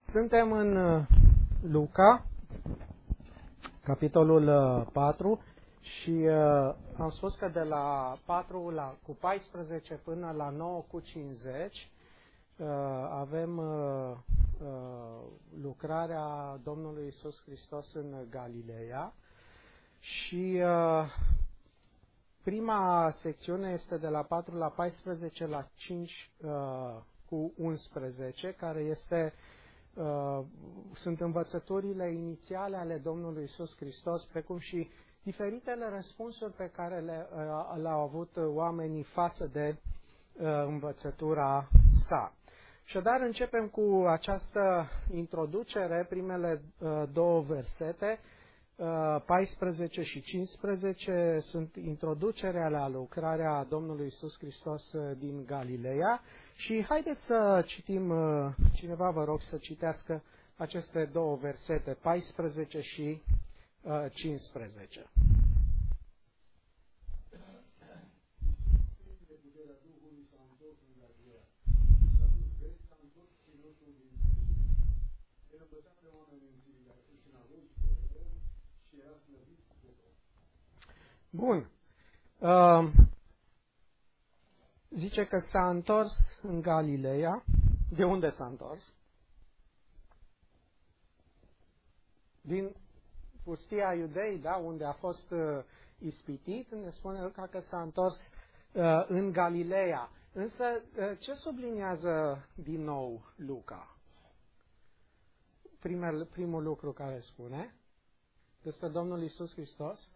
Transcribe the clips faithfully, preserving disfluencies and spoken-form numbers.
Suntem în Luca, capitolul patru, și uh, am spus că de la patru la, cu paisprezece până la nouă cu cincizeci uh, avem uh, uh, lucrarea Domnului Iisus Hristos în Galileea și uh, prima secțiune este de la patru la paisprezece la cinci uh, cu unsprezece, care este Uh, sunt învățăturile inițiale ale Domnului Iisus Hristos, precum și diferitele răspunsuri pe care le, uh, le-au avut oamenii față de uh, învățătura sa. Și dar începem cu această introducere, primele uh, două versete, uh, paisprezece și cincisprezece, sunt introducerea la lucrarea Domnului Iisus Hristos uh, din Galileea. Și haideți să citim, cineva vă rog să citească aceste două versete, paisprezece și uh, cincisprezece. Bun. Uh, Zice că s-a întors în Galileea. De unde s-a întors? Din pustia Iudei, da, unde a fost uh, ispitit, ne spune Luca că s-a întors uh, în Galileea. Însă, uh, ce subliniază din nou Luca? Primul, primul lucru care spune despre Domnul Iisus Hristos?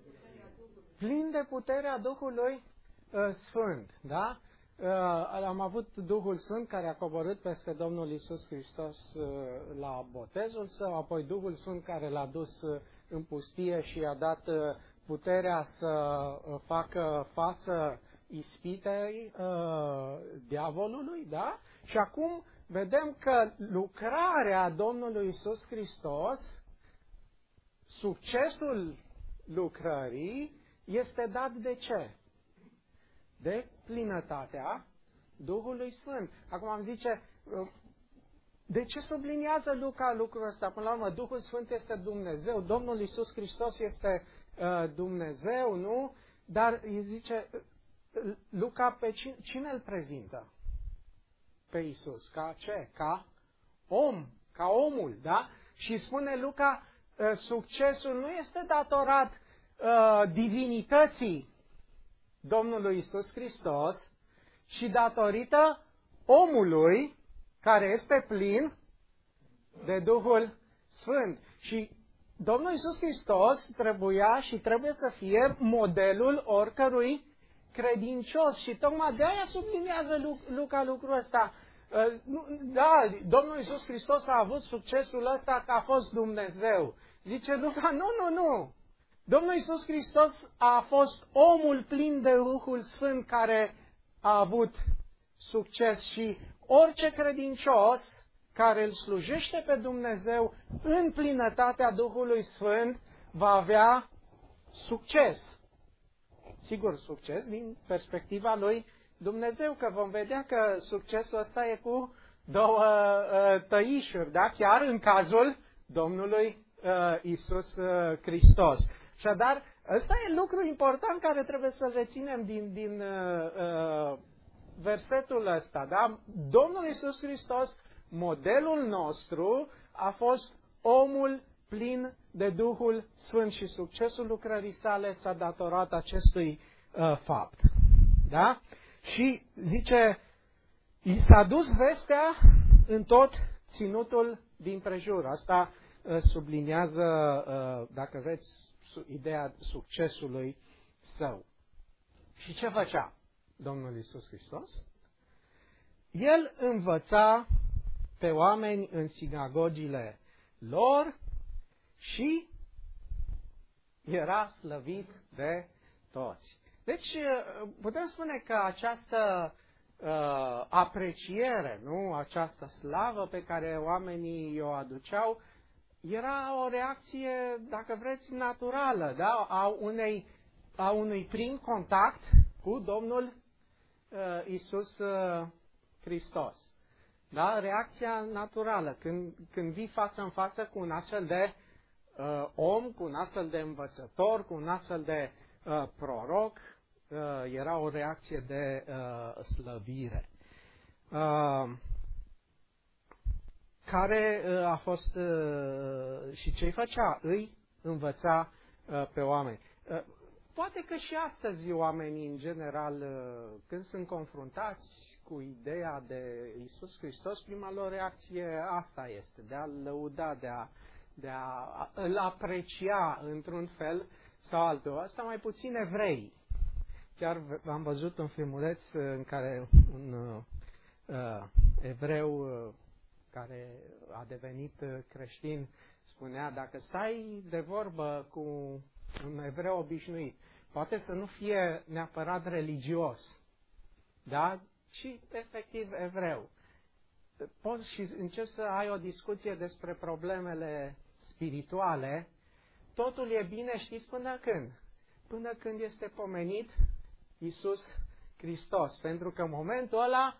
Plin de puterea Duhului Sfânt, da? Am avut Duhul Sfânt care a coborât peste Domnul Iisus Hristos la botezul său, apoi Duhul Sfânt care l-a dus în pustie și i-a dat puterea să facă față ispitei diavolului, da? Și acum vedem că lucrarea Domnului Iisus Hristos, succesul lucrării, este dat de ce? De plinătatea Duhului Sfânt. Acum am zice, de ce subliniază Luca lucrul ăsta? Până la urmă, Duhul Sfânt este Dumnezeu, Domnul Iisus Hristos este uh, Dumnezeu, nu? Dar îi zice, Luca pe cine, cine îl prezintă? Pe Iisus. Ca ce? Ca om, ca omul, da? Și spune Luca, uh, succesul nu este datorat uh, divinității Domnului Iisus Hristos, și datorită omului care este plin de Duhul Sfânt. Și Domnul Iisus Hristos trebuia și trebuie să fie modelul oricărui credincios. Și tocmai de aia subliniază Luca lucrul ăsta. Da, Domnul Iisus Hristos a avut succesul ăsta că a fost Dumnezeu. Zice Luca, nu, nu, nu. Domnul Iisus Hristos a fost omul plin de Duhul Sfânt care a avut succes și orice credincios care îl slujește pe Dumnezeu în plinătatea Duhului Sfânt va avea succes. Sigur, succes din perspectiva lui Dumnezeu, că vom vedea că succesul ăsta e cu două uh, tăișuri, da? Chiar în cazul Domnului uh, Iisus uh, Hristos. Așadar, ăsta e lucru important care trebuie să-l reținem din, din uh, uh, versetul ăsta. Da? Domnul Iisus Hristos, modelul nostru, a fost omul plin de Duhul Sfânt și succesul lucrării sale s-a datorat acestui uh, fapt. Da? Și zice, i s-a dus vestea în tot ținutul din prejur. Asta uh, subliniază, uh, dacă vreți, ideea succesului său. Și ce făcea Domnul Iisus Hristos? El învăța pe oameni în sinagogile lor și era slăvit de toți. Deci putem spune că această uh, apreciere, nu, această slavă pe care oamenii o aduceau, era o reacție, dacă vreți, naturală, da? a, unei, a unui prim contact cu Domnul uh, Iisus uh, Hristos. Da? Reacția naturală. Când, când vii față în față cu un astfel de uh, om, cu un astfel de învățător, cu un astfel de uh, proroc, uh, era o reacție de uh, slăvire. Uh, care uh, a fost uh, și ce-i făcea? Îi învăța uh, pe oameni. Uh, poate că și astăzi oamenii, în general, uh, când sunt confruntați cu ideea de Iisus Hristos, prima lor reacție asta este, de a-L lăuda, de a, de a îl aprecia într-un fel sau altul. Asta mai puțin evrei. Chiar am văzut un filmuleț în care un uh, evreu uh, care a devenit creștin spunea, dacă stai de vorbă cu un evreu obișnuit, poate să nu fie neapărat religios, da? Ci efectiv evreu. Poți și începi să ai o discuție despre problemele spirituale, totul e bine, știți până când? Până când este pomenit Iisus Hristos. Pentru că în momentul ăla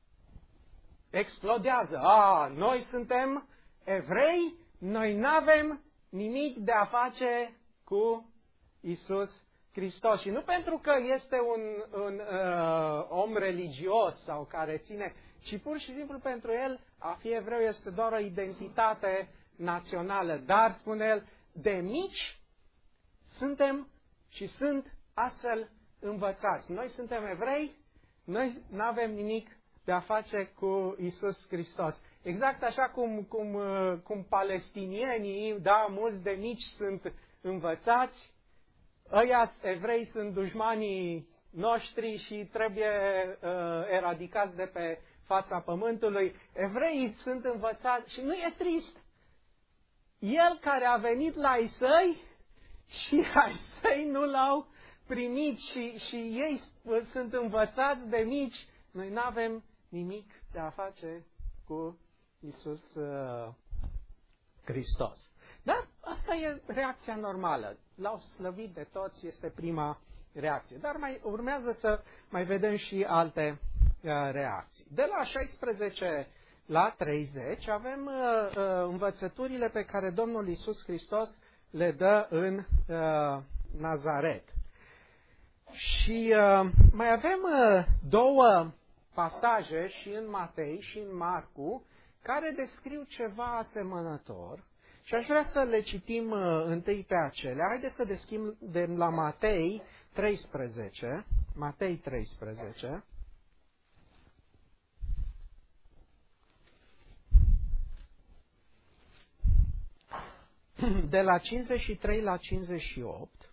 explodează. A, noi suntem evrei, noi n-avem nimic de a face cu Iisus Hristos. Și nu pentru că este un, un uh, om religios sau care ține, ci pur și simplu pentru el a fi evreu este doar o identitate națională. Dar, spune el, de mici suntem și sunt astfel învățați. Noi suntem evrei, noi nu avem nimic de a face cu Iisus Hristos. Exact așa cum, cum, cum palestinienii, da, mulți de mici sunt învățați, ăia evrei sunt dușmanii noștri și trebuie uh, eradicați de pe fața pământului. Evreii sunt învățați și nu e trist. El care a venit la ai săi și ai săi nu l-au primit și, și ei sunt învățați de mici. Noi nu avem nimic de a face cu Iisus uh, Hristos. Dar asta e reacția normală. L-au slăvit de toți, este prima reacție. Dar mai urmează să mai vedem și alte uh, reacții. De la șaisprezece la treizeci avem uh, uh, învățăturile pe care Domnul Iisus Hristos le dă în uh, Nazaret. Și uh, mai avem uh, două pasaje și în Matei și în Marcu care descriu ceva asemănător și aș vrea să le citim uh, întâi pe acelea. Haideți să deschidem la Matei treisprezece. Matei treisprezece. De la cincizeci și trei la cincizeci și opt.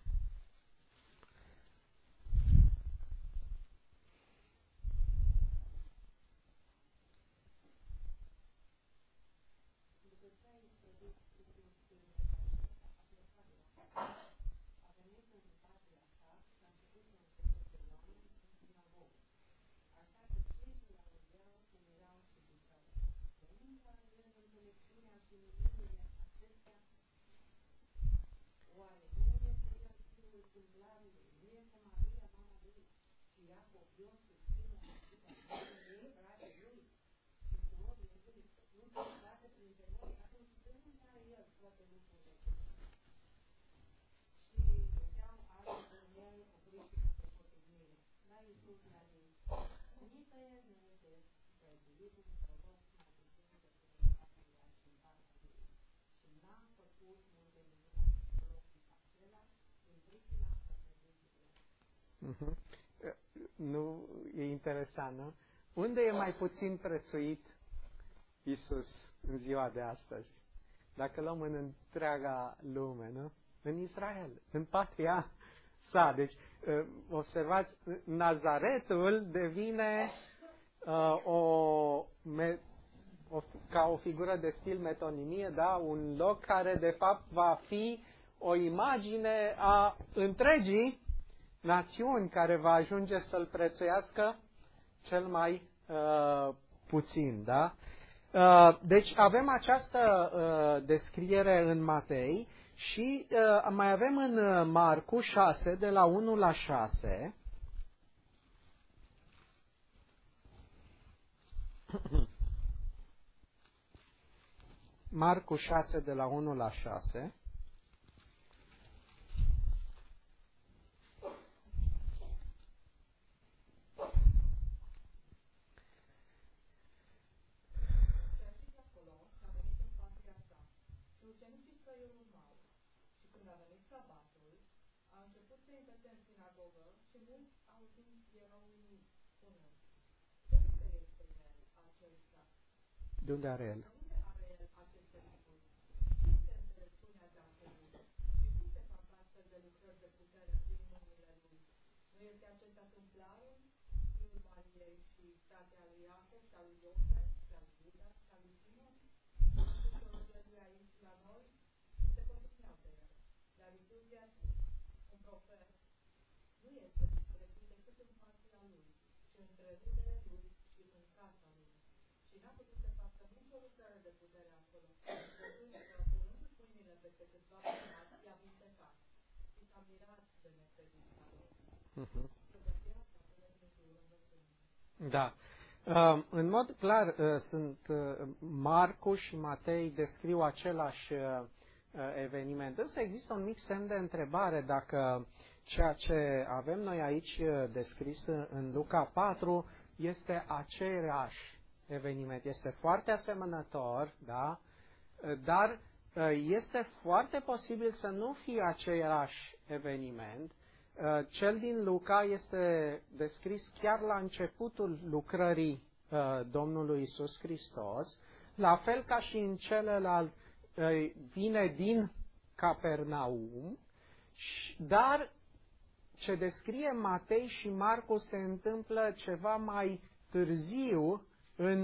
Uh-huh. Nu e interesant, nu? Unde e mai puțin prețuit Iisus în ziua de astăzi? Dacă luăm în întreaga lume, nu? În Israel, în patria sa. Deci, observați, Nazaretul devine uh, o, me, o, ca o figură de stil metonimie, da? Un loc care, de fapt, va fi o imagine a întregii națiuni care va ajunge să-L prețuiască cel mai uh, puțin, da? Uh, deci avem această uh, descriere în Matei și uh, mai avem în Marcu șase, de la unu la șase. Marcu șase, de la unu la șase. De unde are el? Da. Uh, în mod clar, uh, sunt uh, Marcu și Matei descriu același uh, eveniment. Însă există un mic semn de întrebare dacă ceea ce avem noi aici uh, descris în Luca patru este același eveniment. Este foarte asemănător, da? Uh, dar uh, este foarte posibil să nu fie același eveniment. Cel din Luca este descris chiar la începutul lucrării Domnului Iisus Hristos, la fel ca și în celălalt vine din Capernaum, dar ce descrie Matei și Marcu se întâmplă ceva mai târziu în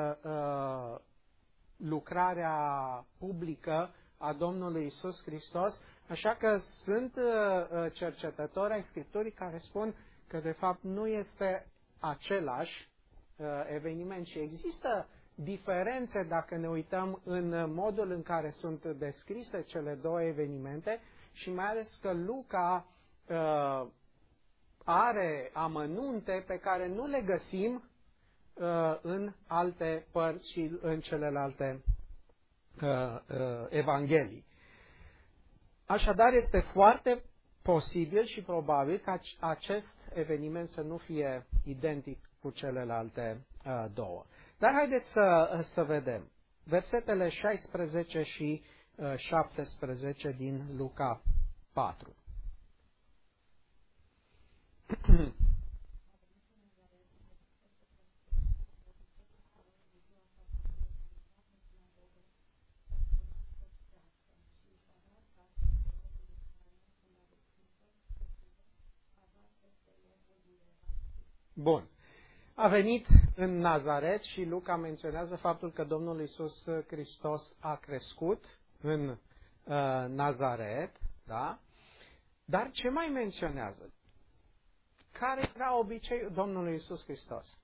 lucrarea publică a Domnului Iisus Hristos, așa că sunt uh, cercetători ai Scripturii care spun că de fapt nu este același uh, eveniment și există diferențe dacă ne uităm în modul în care sunt descrise cele două evenimente și mai ales că Luca uh, are amănunte pe care nu le găsim uh, în alte părți și în celelalte uh, uh, evanghelii. Așadar, este foarte posibil și probabil ca acest eveniment să nu fie identic cu celelalte uh, două. Dar haideți să, să vedem. Versetele șaisprezece și uh, șaptesprezece din Luca patru. Bun. A venit în Nazaret și Luca menționează faptul că Domnul Iisus Hristos a crescut în uh, Nazaret, da? Dar ce mai menționează? Care era obiceiul Domnului Iisus Hristos?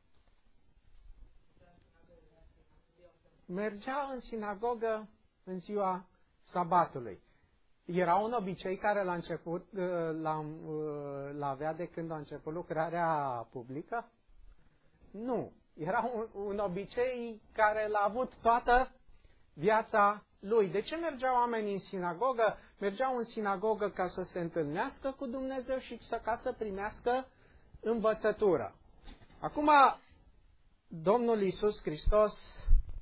Mergea în sinagogă în ziua sabatului. Era un obicei care la început l-avea de când a început lucrarea publică? Nu. Era un, un obicei care l-a avut toată viața lui. De ce mergeau oamenii în sinagogă? Mergeau în sinagogă ca să se întâlnească cu Dumnezeu și ca să primească învățătură. Acum, Domnul Iisus Hristos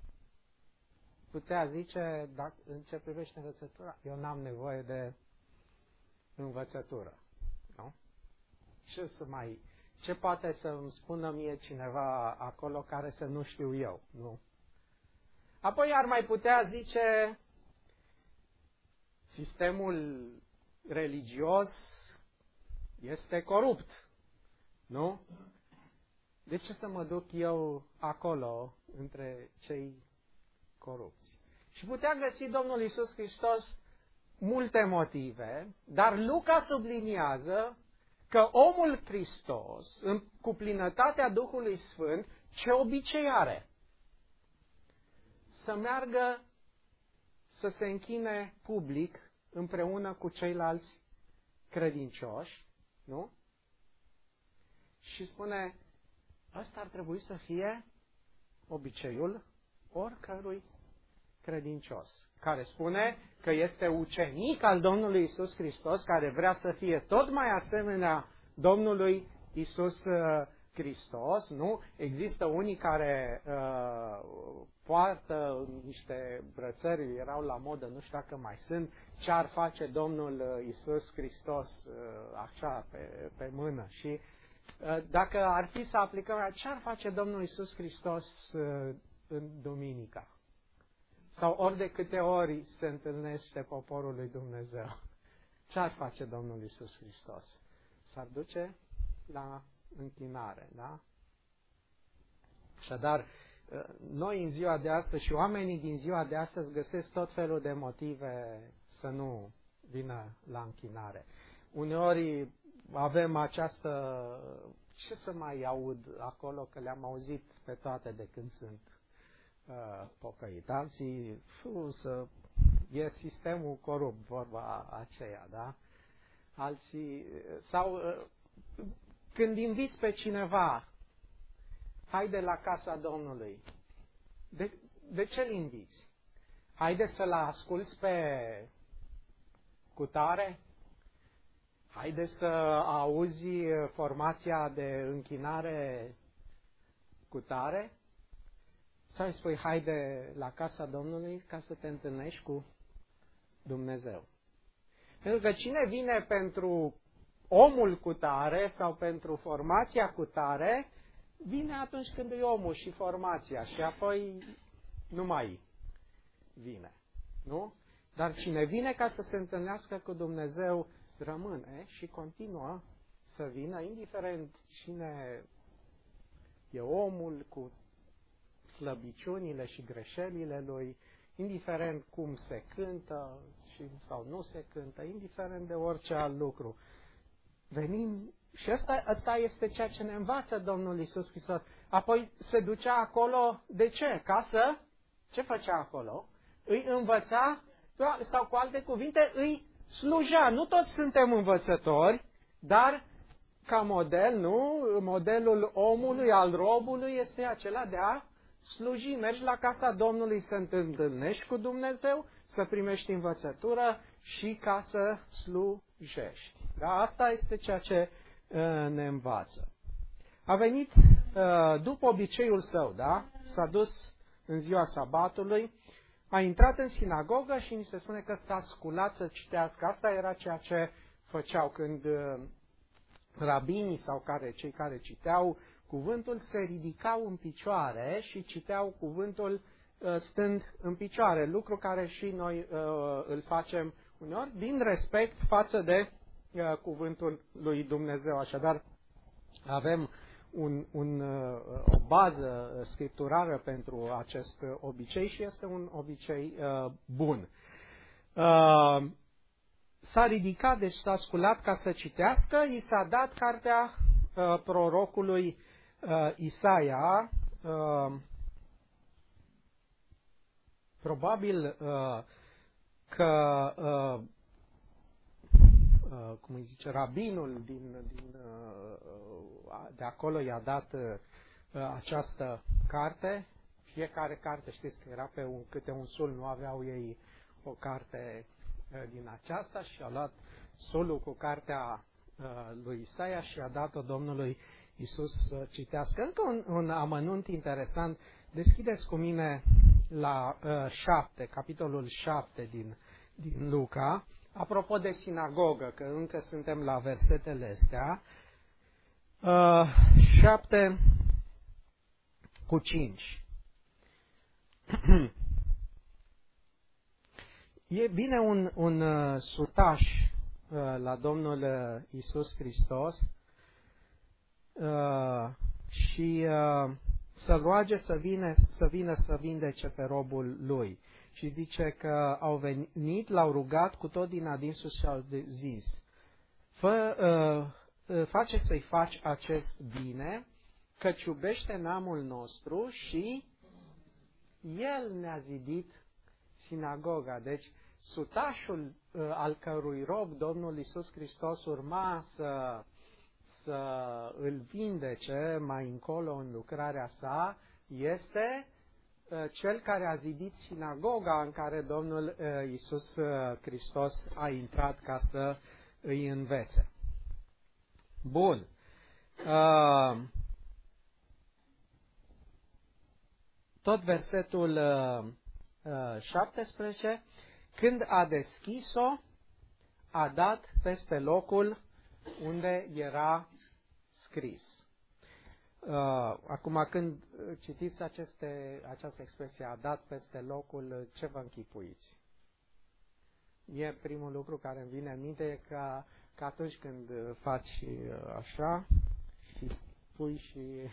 putea zice, dacă, în ce privește învățătura, eu n-am nevoie de învățătură. Nu? Ce să mai, ce poate să îmi spună mie cineva acolo care să nu știu eu? Nu? Apoi ar mai putea zice, sistemul religios este corupt. Nu? De ce să mă duc eu acolo între cei corupți? Și putea găsi Domnul Iisus Hristos multe motive, dar Luca subliniază că omul Hristos, în cuplinătatea Duhului Sfânt, ce obicei are? Să meargă să se închine public împreună cu ceilalți credincioși, nu? Și spune, ăsta ar trebui să fie obiceiul oricărui credincios, care spune că este ucenic al Domnului Isus Hristos, care vrea să fie tot mai asemenea Domnului Isus Hristos, nu? Există unii care uh, poartă niște brățări, erau la modă, nu știu dacă mai sunt, ce ar face Domnul Isus Hristos uh, așa pe, pe mână. Și uh, dacă ar fi să aplicăm, ce ar face Domnul Isus Hristos uh, în duminica? Sau ori de câte ori se întâlnește poporul lui Dumnezeu? Ce ar face Domnul Isus Hristos? S-ar duce la închinare, da? Așadar, noi în ziua de astăzi și oamenii din ziua de astăzi găsesc tot felul de motive să nu vină la închinare. Uneori avem această, ce să mai aud acolo, că le-am auzit pe toate de când sunt uh, pocăit. Alții, fu, să, e sistemul corupt, vorba aceea, da? Alții, sau uh, când inviți pe cineva, haide la casa Domnului, de, de ce îl inviți? Haide să-l asculți pe cutare? Haide să auzi formația de închinare cutare? Sau îi spui, haide la casa Domnului ca să te întâlnești cu Dumnezeu? Pentru că cine vine pentru omul cutare sau pentru formația cutare, vine atunci când e omul și formația și apoi nu mai vine. Nu? Dar cine vine ca să se întâlnească cu Dumnezeu, rămâne și continuă să vină, indiferent cine e omul cu slăbiciunile și greșelile lui, indiferent cum se cântă și, sau nu se cântă, indiferent de orice alt lucru. Venim și asta, asta este ceea ce ne învață Domnul Iisus Hristos. Apoi se ducea acolo, de ce? Ca să, ce făcea acolo? Îi învăța, sau cu alte cuvinte, îi slujea. Nu toți suntem învățători, dar ca model, nu? Modelul omului, al robului, este acela de a sluji. Mergi la casa Domnului să te întâlnești cu Dumnezeu, să primești învățătură și ca să slujești. Da? Asta este ceea ce uh, ne învață. A venit uh, după obiceiul său, da? S-a dus în ziua sabatului, a intrat în sinagogă și ni se spune că s-a sculat să citească. Asta era ceea ce făceau când uh, rabinii sau care, cei care citeau cuvântul se ridicau în picioare și citeau cuvântul uh, stând în picioare, lucru care și noi uh, îl facem uneori din respect față de uh, cuvântul lui Dumnezeu. Așadar, avem un, un, uh, o bază scripturală pentru acest obicei și este un obicei uh, bun. Uh, s-a ridicat, deci s-a sculat ca să citească, i s-a dat cartea uh, prorocului uh, Isaia, uh, probabil uh, că uh, uh, cum îi zice, rabinul din, din, uh, de acolo i-a dat uh, această carte. Fiecare carte, știți că era pe un, câte un sul, nu aveau ei o carte uh, din aceasta și a luat sulul cu cartea uh, lui Isaia și a dat-o Domnului Iisus să citească. Încă un, un amănunt interesant. Deschideți cu mine la uh, șapte, capitolul șapte din, din Luca. Apropo de sinagogă, că încă suntem la versetele astea. Uh, șapte cu cinci. E, vine un, un uh, sutaș uh, la Domnul uh, Iisus Hristos uh, și uh, să-l roage să vină, să vină să vindece pe robul lui. Și zice că au venit, l-au rugat cu tot din adinsul și au zis, Fă, uh, face să-i faci acest bine, căci iubește neamul nostru și el ne-a zidit sinagoga. Deci, sutașul uh, al cărui rob Domnul Iisus Hristos urma să, să îl vindece mai încolo în lucrarea sa, este cel care a zidit sinagoga în care Domnul Iisus Hristos a intrat ca să îi învețe. Bun. Tot versetul șaptesprezece. Când a deschis-o, a dat peste locul unde era scris. Acum, când citiți aceste, această expresie, a dat peste locul, ce vă închipuiți? Mie primul lucru care îmi vine în minte e că, că atunci când faci așa și pui și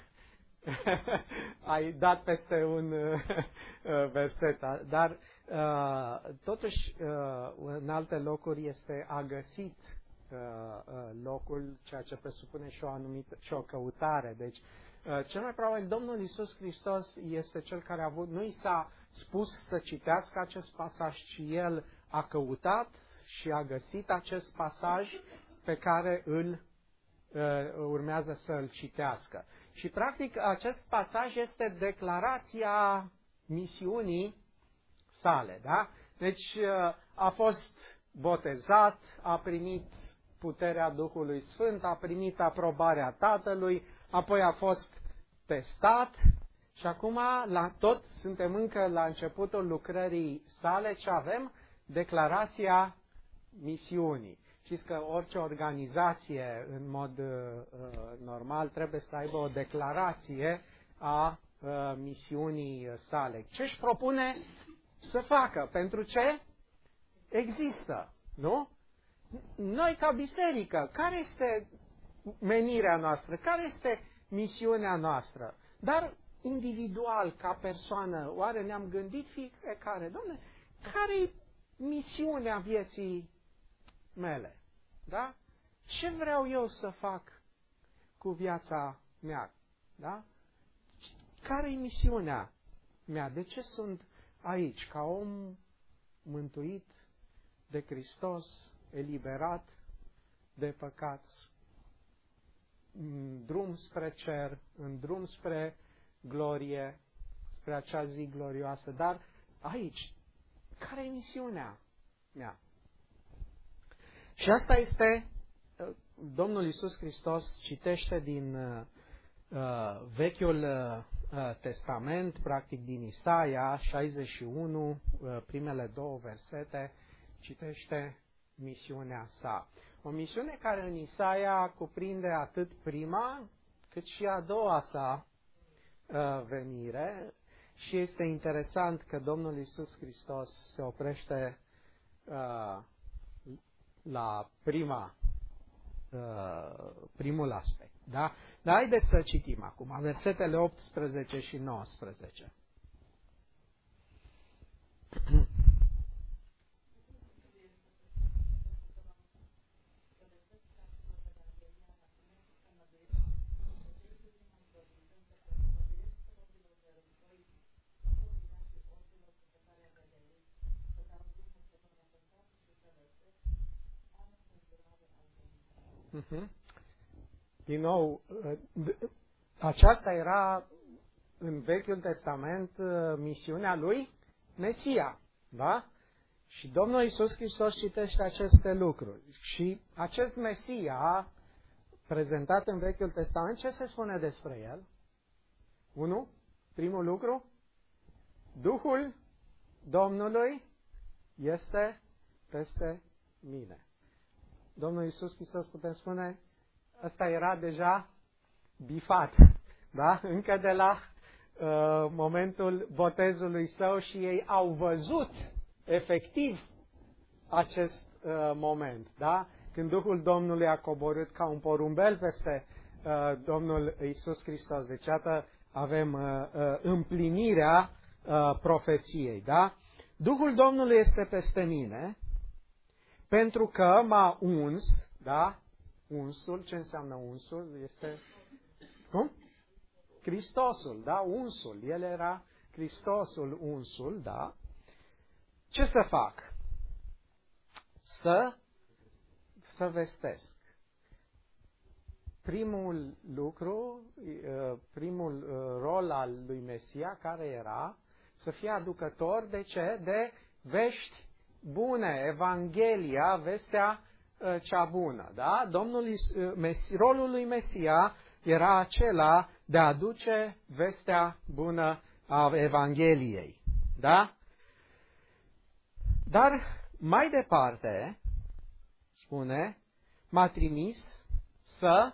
ai dat peste un verset, dar totuși în alte locuri este a găsit locul, ceea ce presupune și o anumită și o căutare. Deci, cel mai probabil Domnul Iisus Hristos este cel care a avut, nu i s-a spus să citească acest pasaj, ci el a căutat și a găsit acest pasaj pe care îl urmează să îl citească. Și practic acest pasaj este declarația misiunii sale, da? Deci a fost botezat, a primit puterea Duhului Sfânt, a primit aprobarea Tatălui, apoi a fost testat și acum la tot suntem încă la începutul lucrării sale. Ce avem? Declarația misiunii. Știți că orice organizație în mod uh, normal trebuie să aibă o declarație a uh, misiunii sale. Ce își propune să facă? Pentru ce există, nu? Noi ca biserică, care este menirea noastră? Care este misiunea noastră? Dar individual, ca persoană, oare ne-am gândit fiecare, Doamne, care-i misiunea vieții mele? Da? Ce vreau eu să fac cu viața mea? Da? Care-i misiunea mea? De ce sunt aici? Ca om mântuit de Hristos, eliberat de păcat, în drum spre cer, în drum spre glorie, spre acea zi glorioasă. Dar aici, care e misiunea mea? Și asta este, Domnul Iisus Hristos citește din uh, Vechiul uh, Testament, practic din Isaia șaizeci și unu, uh, primele două versete, citește misiunea sa. O misiune care în Isaia cuprinde atât prima, cât și a doua sa uh, venire. Și este interesant că Domnul Iisus Hristos se oprește uh, la prima, uh, primul aspect. Da? Dar haideți să citim acum versetele optsprezece și nouăsprezece. Din nou, aceasta era în Vechiul Testament misiunea lui Mesia, da? Și Domnul Iisus Hristos citește aceste lucruri. Și acest Mesia, prezentat în Vechiul Testament, ce se spune despre el? Unu, primul lucru, Duhul Domnului este peste mine. Domnul Iisus Hristos, putem spune, ăsta era deja bifat, da? Încă de la uh, momentul botezului său și ei au văzut efectiv acest uh, moment, da? Când Duhul Domnului a coborât ca un porumbel peste uh, Domnul Iisus Hristos. Deci, iată, avem uh, uh, împlinirea uh, profeției, da? Duhul Domnului este peste mine, pentru că m-a uns, da? Unsul, ce înseamnă unsul? Este, cum? Hristosul, da? Unsul. El era Hristosul, unsul, da? Ce să fac? Să, să vestesc. Primul lucru, primul rol al lui Mesia, care era Să fie aducător de ce? De vești bune, Evanghelia, vestea uh, cea bună. Da? Domnul, uh, Mesi, rolul lui Mesia era acela de a aduce vestea bună a Evangheliei. Da? Dar mai departe, spune, m-a trimis să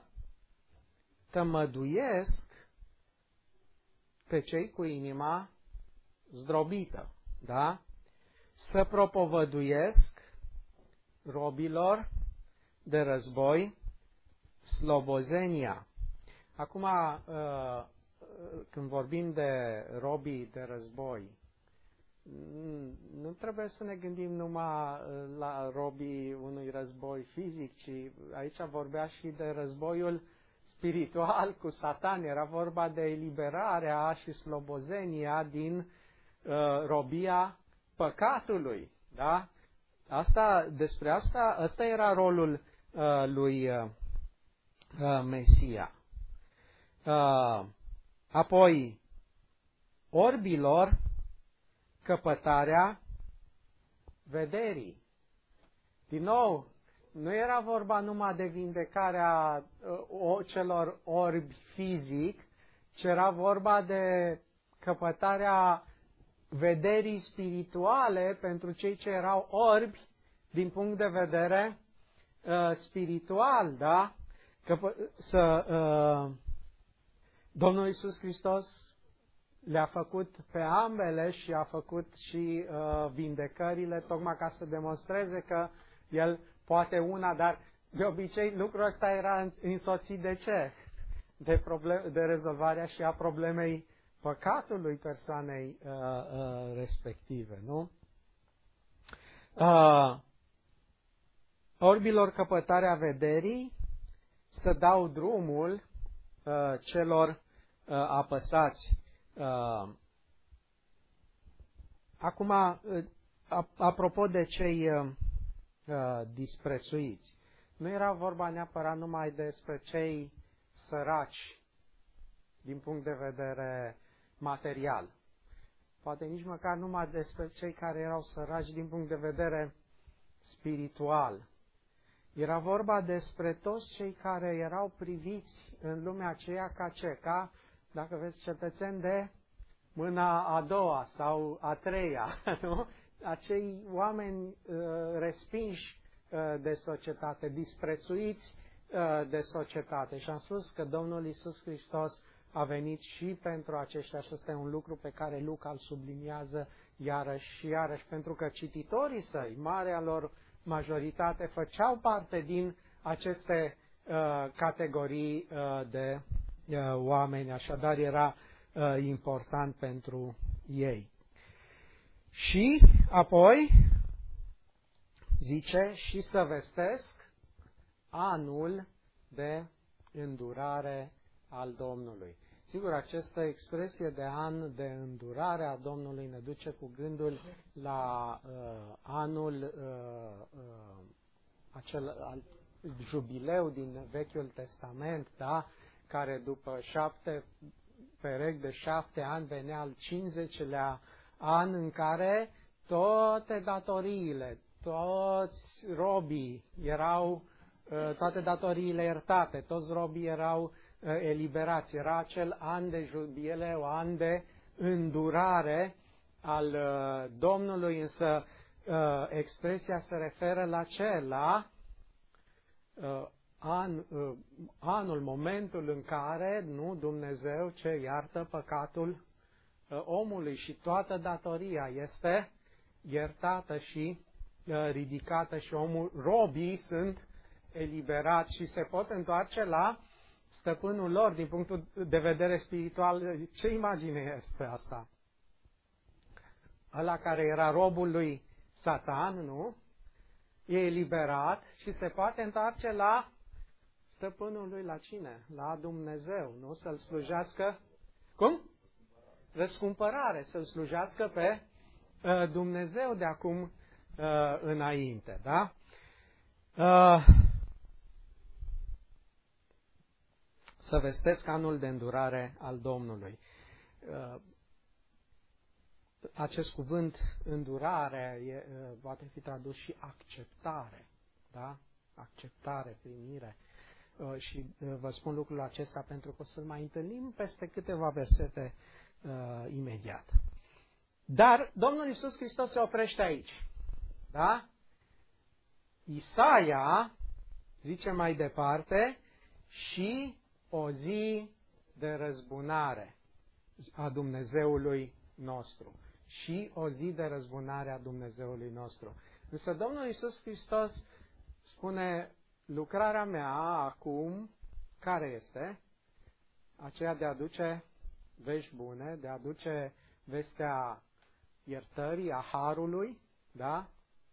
tămăduiesc pe cei cu inima zdrobită, da? Să propovăduiesc robilor de război slobozenia. Acum, când vorbim de robii de război, nu trebuie să ne gândim numai la robii unui război fizic, ci aici vorbea și de războiul spiritual cu Satan. Era vorba de eliberarea și slobozenia din uh, robia păcatului. Da? Asta, despre asta, asta era rolul uh, lui uh, Mesia. Uh, apoi, orbilor, căpătarea vederii. Din nou, nu era vorba numai de vindecarea uh, celor orbi fizic, ci era vorba de căpătarea vederii spirituale pentru cei ce erau orbi din punct de vedere uh, spiritual, da? Că, să, uh, Domnul Iisus Hristos le-a făcut pe ambele și a făcut și uh, vindecările, tocmai ca să demonstreze că El poate una, dar de obicei lucrul ăsta era însoțit de ce? De, problem, de rezolvarea și a problemei păcatului persoanei uh, uh, respective, nu? Uh, orbilor căpătarea vederii, să dau drumul uh, celor uh, apăsați. Uh, acum, uh, apropo de cei uh, disprețuiți, nu era vorba neapărat numai despre cei săraci din punct de vedere material. Poate nici măcar numai despre cei care erau săraci din punct de vedere spiritual. Era vorba despre toți cei care erau priviți în lumea aceea ca ce? Ca, dacă vezi, cetățeni de mâna a doua sau a treia, nu? Acei oameni uh, respinși uh, de societate, disprețuiți uh, de societate. Și am spus că Domnul Iisus Hristos a venit și pentru aceștia și ăsta e un lucru pe care Luca îl subliniază iarăși și iarăși, pentru că cititorii săi, marea lor majoritate, făceau parte din aceste uh, categorii uh, de uh, oameni, așadar era uh, important pentru ei. Și apoi zice și să vestesc anul de îndurare al Domnului. Sigur, această expresie de an de îndurare a Domnului ne duce cu gândul la uh, anul uh, uh, acel al jubileu din Vechiul Testament, da? Care după șapte perechi de șapte ani venea al cincizecilea an în care toate datoriile, toți robii erau, uh, toate datoriile iertate, toți robii erau eliberați. Era acel an de jubileu, an de îndurare al uh, Domnului, însă uh, expresia se referă la ce? La uh, an, uh, anul, momentul în care, nu, Dumnezeu ce iartă păcatul uh, omului și toată datoria este iertată și uh, ridicată și omul, robii sunt eliberați și se pot întoarce la stăpânul lor din punctul de vedere spiritual. Ce imagine este asta? Ăla care era robul lui Satan, nu? E eliberat și se poate întoarce la stăpânul lui, la cine? La Dumnezeu, nu? Să-L slujească. Cum? Răscumpărare, să-L slujească pe uh, Dumnezeu de acum uh, înainte, da? Uh, Să vestesc anul de îndurare al Domnului. acest cuvânt îndurare e, poate fi tradus și acceptare, da? Acceptare, primire. Și vă spun lucrul acesta pentru că o să-l mai întâlnim peste câteva versete uh, imediat. Dar Domnul Iisus Hristos se oprește aici. Da? Isaia zice mai departe și o zi de răzbunare a Dumnezeului nostru. Și o zi de răzbunare a Dumnezeului nostru. Însă Domnul Iisus Hristos spune, lucrarea mea acum, care este? Aceea de a aduce vești bune, de a aduce vestea iertării, a harului, da?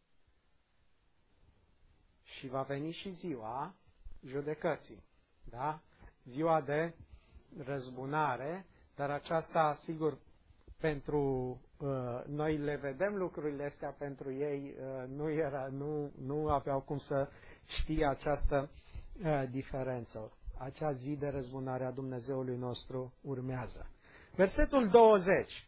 Și va veni și ziua judecății, da? Ziua de răzbunare, dar aceasta, sigur, pentru uh, noi le vedem lucrurile astea, pentru ei uh, nu, era, nu, nu aveau cum să știe această uh, diferență. Acea zi de răzbunare a Dumnezeului nostru urmează. Versetul douăzeci.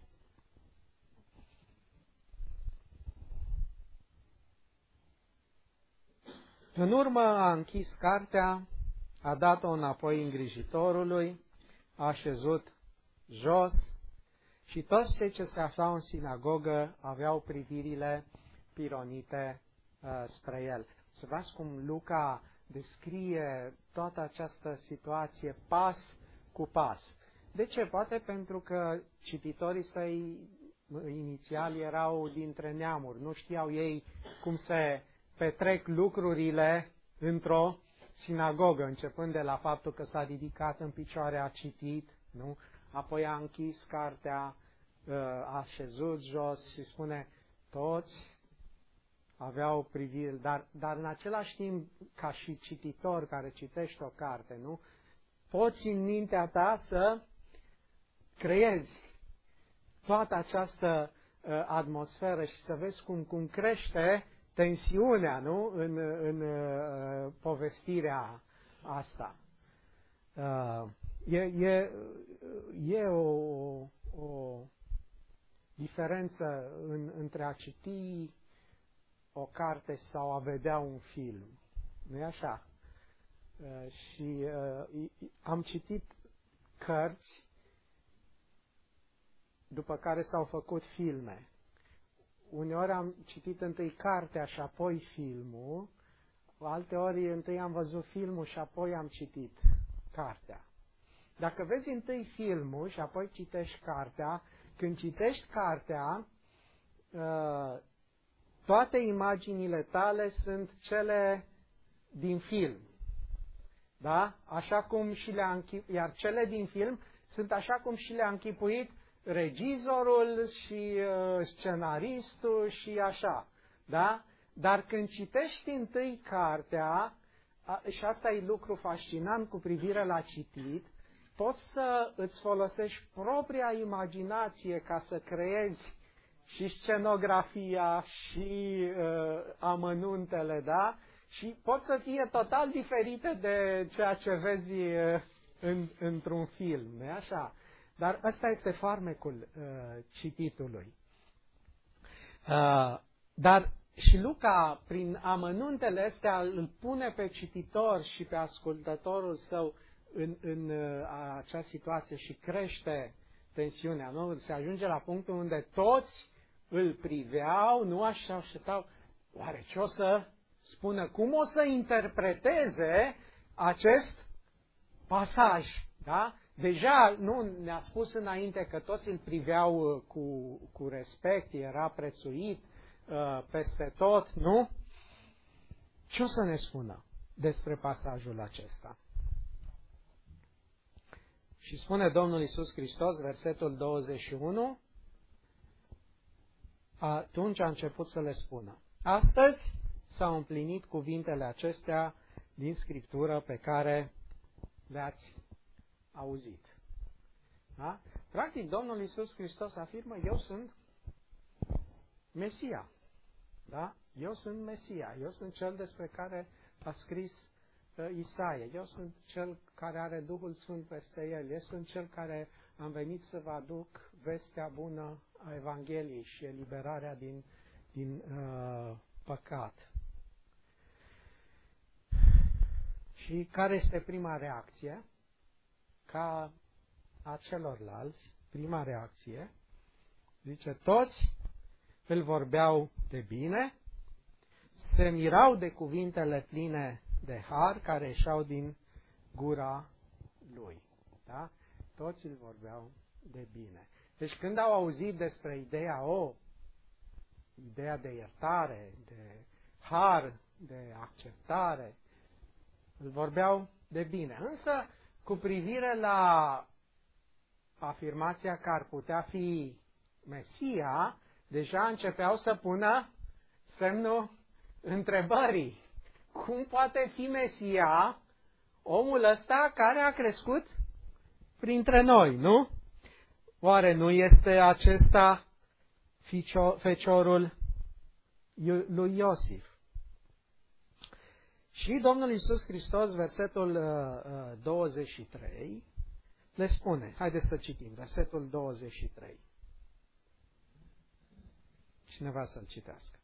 În urmă a închis cartea, a dat-o înapoi îngrijitorului, a așezut jos și toți cei ce se aflau în sinagogă aveau privirile pironite uh, spre el. Să vedeți cum Luca descrie toată această situație pas cu pas. De ce? Poate pentru că cititorii săi inițiali erau dintre neamuri, nu știau ei cum se petrec lucrurile într-o sinagogă, începând de la faptul că s-a ridicat în picioare, a citit, nu? Apoi a închis cartea, a așezut jos și spune, toți aveau priviri, dar, dar în același timp, ca și cititor care citește o carte, nu? Poți în mintea ta să creezi toată această uh, atmosferă și să vezi cum, cum crește tensiunea, nu? În, în uh, povestirea asta. Uh, e, e, e o, o diferență în, între a citi o carte sau a vedea un film. Nu-i așa? Uh, și uh, am citit cărți după care s-au făcut filme. Uneori am citit întâi cartea și apoi filmul, alteori întâi am văzut filmul și apoi am citit cartea. Dacă vezi întâi filmul și apoi citești cartea, când citești cartea, toate imaginile tale sunt cele din film. Da? Așa cum și le-a închip... Iar cele din film sunt așa cum și le-a închipuit regizorul și uh, scenaristul și așa. Da? Dar când citești întâi cartea, a, și asta e lucru fascinant cu privire la citit, poți să îți folosești propria imaginație ca să creezi și scenografia și uh, amănuntele, da? Și pot să fie total diferite de ceea ce vezi uh, în, într-un film, nu-i așa? Dar ăsta este farmecul uh, cititului. Uh, dar și Luca, prin amănuntele astea, îl pune pe cititor și pe ascultătorul său în, în uh, acea situație și crește tensiunea. Nu? Se ajunge la punctul unde toți îl priveau, nu așa așteptau, oare ce o să spună, cum o să interpreteze acest pasaj, da? Deja nu ne-a spus înainte că toți îl priveau cu, cu respect, era prețuit uh, peste tot, nu? Ce o să ne spună despre pasajul acesta? Și spune Domnul Iisus Hristos, versetul douăzeci și unu, atunci a început să le spună, astăzi s-au împlinit cuvintele acestea din Scriptură pe care le-ați auzit. Da? Practic, Domnul Iisus Hristos afirmă, eu sunt Mesia. Da? Eu sunt Mesia. Eu sunt cel despre care a scris uh, Isaia. Eu sunt cel care are Duhul Sfânt peste el. Eu sunt cel care am venit să vă aduc vestea bună a Evangheliei și eliberarea din, din uh, păcat. Și care este prima reacție? Ca a celorlalți, prima reacție, zice, toți îl vorbeau de bine, se mirau de cuvintele pline de har care ieșeau din gura lui. Da? Toți îl vorbeau de bine. Deci când au auzit despre ideea, o, ideea de iertare, de har, de acceptare, îl vorbeau de bine. Însă, cu privire la afirmația că ar putea fi Mesia, deja începeau să pună semnul întrebării. Cum poate fi Mesia omul ăsta care a crescut printre noi, nu? Oare nu este acesta feciorul lui Iosif? Și Domnul Iisus Hristos, versetul douăzeci și trei, le spune, haideți să citim, versetul douăzeci și trei. Cineva să-l citească.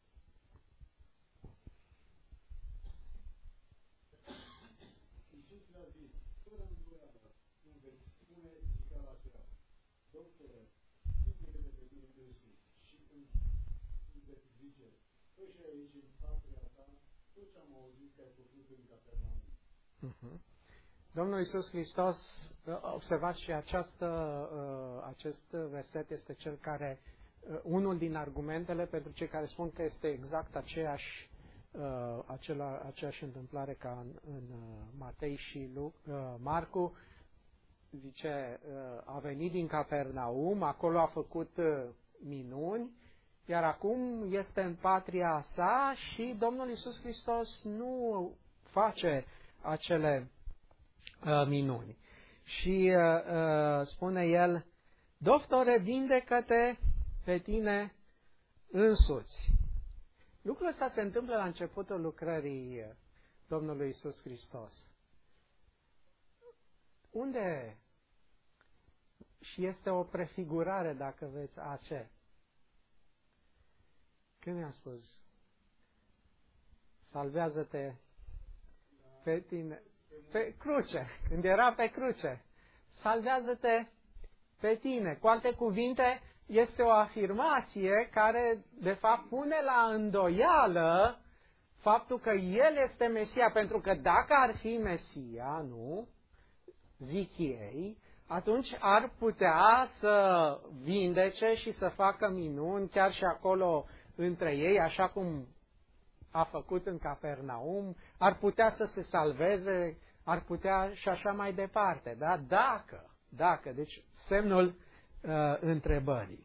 Iisus le-a zis, fără îndoială, îmi veți spune zicala aceea, doctore, vindecă-te pe tine însuți și îmi veți zice, fă și aici în patria ta tot ce am auzit că ai făcut în Capernaum. Uh-huh. Domnul Iisus Hristos, observați și această, acest verset este cel care, unul din argumentele pentru cei care spun că este exact aceeași, acela, aceeași întâmplare ca în, în Matei și Luc, Marcu, zice, a venit din Capernaum, acolo a făcut minuni, iar acum este în patria sa și Domnul Iisus Hristos nu face acele uh, minuni. Și uh, uh, spune el, doctore, vindecă-te pe tine însuți. Lucrul ăsta se întâmplă la începutul lucrării Domnului Iisus Hristos. Unde? Și este o prefigurare, dacă veți, a ce? Când mi-a spus? Salvează-te pe tine, pe cruce, când era pe cruce. Salvează-te pe tine. Cu alte cuvinte, este o afirmație care, de fapt, pune la îndoială faptul că El este Mesia, pentru că dacă ar fi Mesia, nu, zic ei, atunci ar putea să vindece și să facă minuni chiar și acolo între ei, așa cum a făcut în Capernaum, ar putea să se salveze, ar putea și așa mai departe, da? Dacă, dacă, deci semnul uh, întrebării.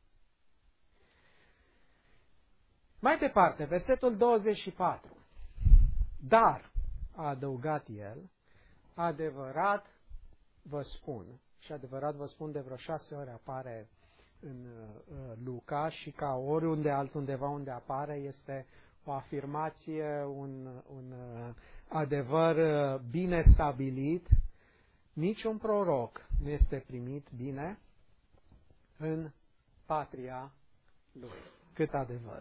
Mai departe, versetul douăzeci și patru. Dar, a adăugat el, adevărat vă spun, și adevărat vă spun de vreo șase ori apare în uh, Luca și ca oriunde altundeva unde apare este o afirmație, un, un uh, adevăr uh, bine stabilit. Niciun proroc nu este primit bine în patria lui. Cât adevăr!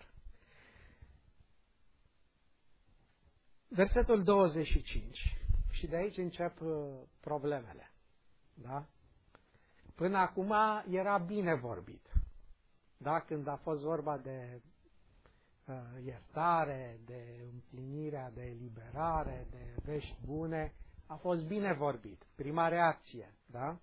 Versetul douăzeci și cinci. Și de aici încep uh, problemele. Da? Până acum era bine vorbit. Da? Când a fost vorba de uh, iertare, de împlinirea, de eliberare, de vești bune, a fost bine vorbit. Prima reacție. Da?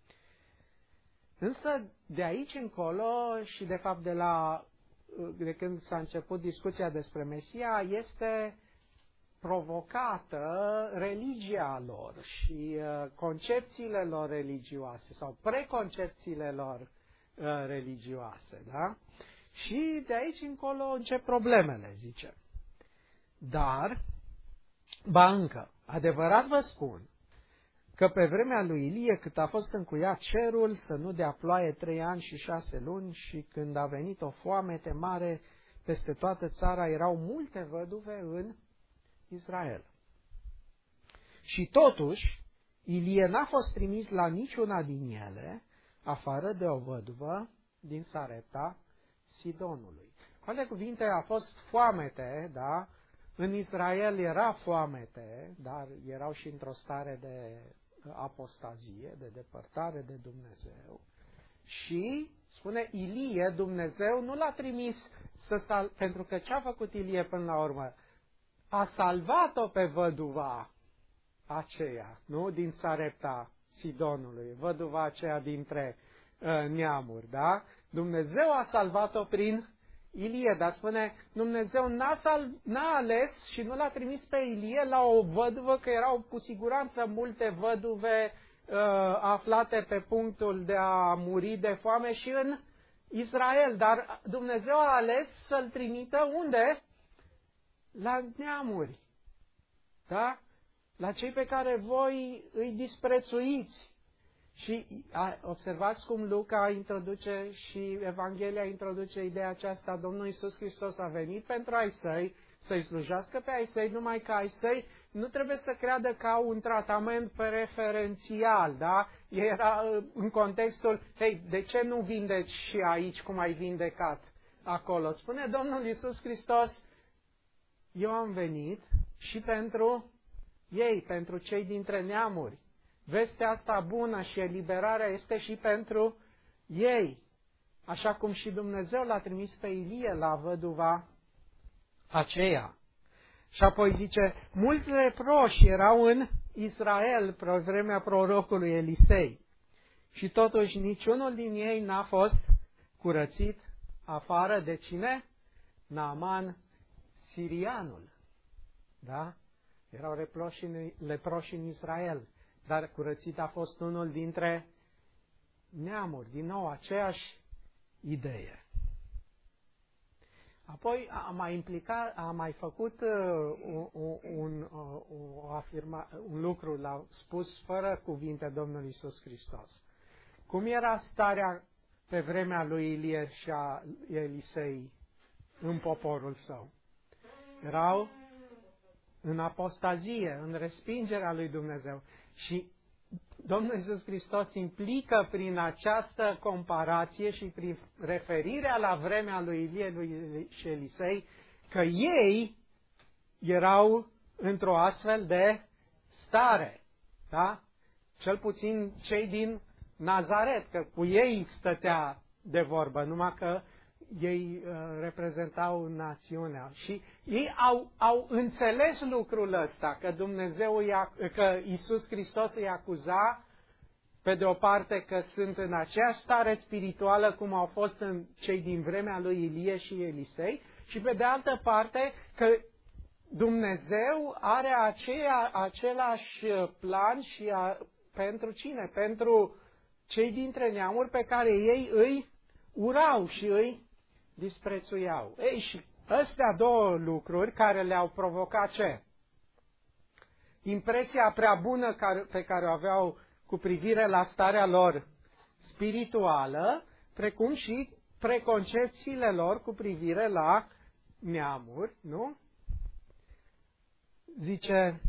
Însă de aici încolo și de fapt de la de când s-a început discuția despre Mesia, este provocată religia lor și uh, concepțiile lor religioase sau preconcepțiile lor uh, religioase, da? Și de aici încolo încep problemele, zice. Dar, ba încă, adevărat vă spun că pe vremea lui Ilie, cât a fost încuiat cerul, să nu dea ploaie trei ani și șase luni și când a venit o foamete mare peste toată țara, erau multe văduve în Israel. Și totuși, Ilie n-a fost trimis la niciuna din ele, afară de o văduvă din Sarepta Sidonului. Cu alte cuvinte, a fost foamete, da? În Israel era foamete, dar erau și într-o stare de apostazie, de depărtare de Dumnezeu. Și, spune Ilie, Dumnezeu nu l-a trimis să sal... pentru că ce a făcut Ilie până la urmă? A salvat-o pe văduva aceea, nu? Din Sarepta Sidonului, văduva aceea dintre uh, neamuri, da? Dumnezeu a salvat-o prin Ilie, dar spune, Dumnezeu n-a, sal... n-a ales și nu l-a trimis pe Ilie la o văduvă, că erau cu siguranță multe văduve uh, aflate pe punctul de a muri de foame și în Israel, dar Dumnezeu a ales să-l trimită unde? La neamuri, da? La cei pe care voi îi disprețuiți. Și observați cum Luca introduce și Evanghelia introduce ideea aceasta. Domnul Iisus Hristos a venit pentru ai săi, să-i slujească pe ai săi, numai că ai săi nu trebuie să creadă ca un tratament preferențial, da? Era în contextul, hei, de ce nu vindeci și aici cum ai vindecat acolo? Spune Domnul Iisus Hristos, eu am venit și pentru ei, pentru cei dintre neamuri. Vestea asta bună și eliberarea este și pentru ei. Așa cum și Dumnezeu l-a trimis pe Ilie la văduva aceea. Și apoi zice, mulți leproși erau în Israel pe vremea prorocului Elisei. Și totuși niciunul din ei n-a fost curățit afară de cine? Naaman sirianul. Da? Erau leproși în, leproși în Israel. Dar curățit a fost unul dintre neamuri. Din nou, aceeași idee. Apoi a mai implicat, a mai făcut uh, un, un, uh, o afirma, un lucru, l-a spus fără cuvinte Domnul Iisus Hristos. Cum era starea pe vremea lui Ilie și a Elisei în poporul său? Erau în apostazie, în respingerea lui Dumnezeu. Și Domnul Iisus Hristos implică prin această comparație și prin referirea la vremea lui Ilie lui și Elisei că ei erau într-o astfel de stare. Da? Cel puțin cei din Nazaret, că cu ei stătea de vorbă, numai că ei uh, reprezentau națiunea. Și ei au, au înțeles lucrul ăsta, că Dumnezeu, i-a, că Iisus Hristos îi acuza, pe de o parte că sunt în aceeași stare spirituală cum au fost în cei din vremea lui Ilie și Elisei, și pe de altă parte că Dumnezeu are aceea, același plan și a, pentru cine? Pentru cei dintre neamuri pe care ei îi urau și îi disprețuiau. Ei, și astea două lucruri care le-au provocat ce? Impresia prea bună care, pe care o aveau cu privire la starea lor spirituală, precum și preconcepțiile lor cu privire la neamuri, nu? Zice,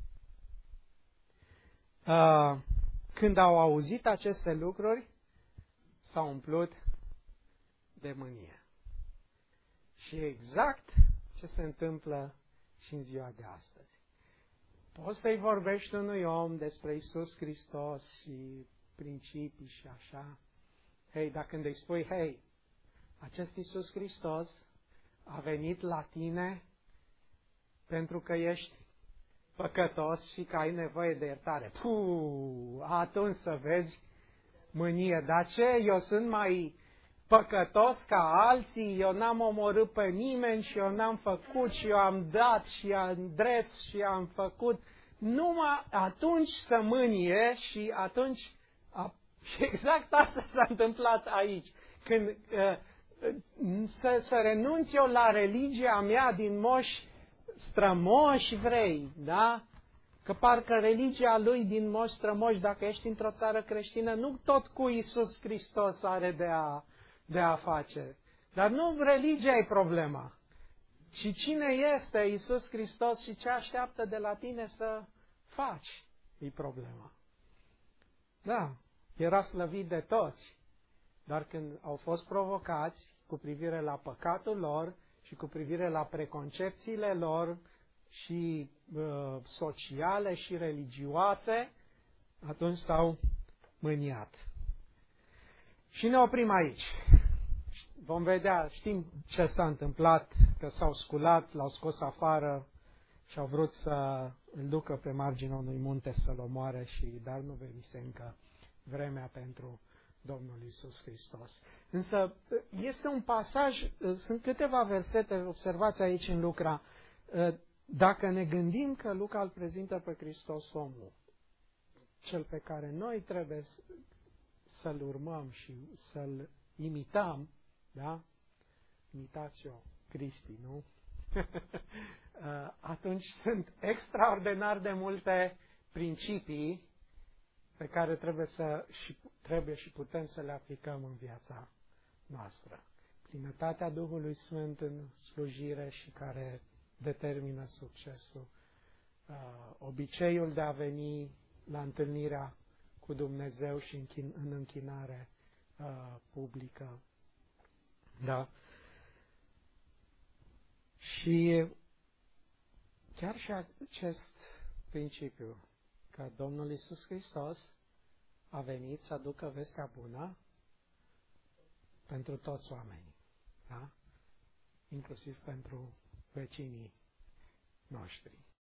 uh, când au auzit aceste lucruri, s-au umplut de mânie. Și exact ce se întâmplă și în ziua de astăzi. Poți să-i vorbești unui om despre Iisus Hristos și principii și așa. Hei, dar când îi spui, hei, acest Iisus Hristos a venit la tine pentru că ești păcătos și că ai nevoie de iertare. Puh, atunci să vezi mânie. Dar ce? Eu sunt mai păcătos ca alții, eu n-am omorât pe nimeni și eu n-am făcut și eu am dat și am dres și am făcut. Numai atunci să mânie și atunci, a, și exact asta s-a întâmplat aici. Când uh, să, să renunț eu la religia mea din moși strămoși vrei, da? Că parcă religia lui din moși strămoși, dacă ești într-o țară creștină, nu tot cu Iisus Hristos are de a, de a face. Dar nu religia e problema. Și cine este Iisus Hristos și ce așteaptă de la tine să faci, e problema. Da, era slăvit de toți, Dar când au fost provocați cu privire la păcatul lor și cu privire la preconcepțiile lor și uh, sociale și religioase, atunci s-au mâniat. Și ne oprim aici. Vom vedea, știm ce s-a întâmplat, că s-au sculat, l-au scos afară și au vrut să îl ducă pe marginea unui munte să-l omoare, și, dar nu venise încă vremea pentru Domnul Iisus Hristos. Însă este un pasaj, sunt câteva versete, observați aici în Luca, dacă ne gândim că Luca îl prezintă pe Hristos omul, cel pe care noi trebuie să-l urmăm și să-l imităm, da? Imitatio Christi, nu? Atunci sunt extraordinar de multe principii pe care trebuie să și trebuie și putem să le aplicăm în viața noastră. Plinătatea Duhului Sfânt în slujire și care determină succesul. Obiceiul de a veni la întâlnirea cu Dumnezeu și în închinare publică. Da? Și chiar și acest principiu, că Domnul Iisus Hristos a venit să aducă vestea bună pentru toți oamenii, da? Inclusiv pentru vecinii noștri.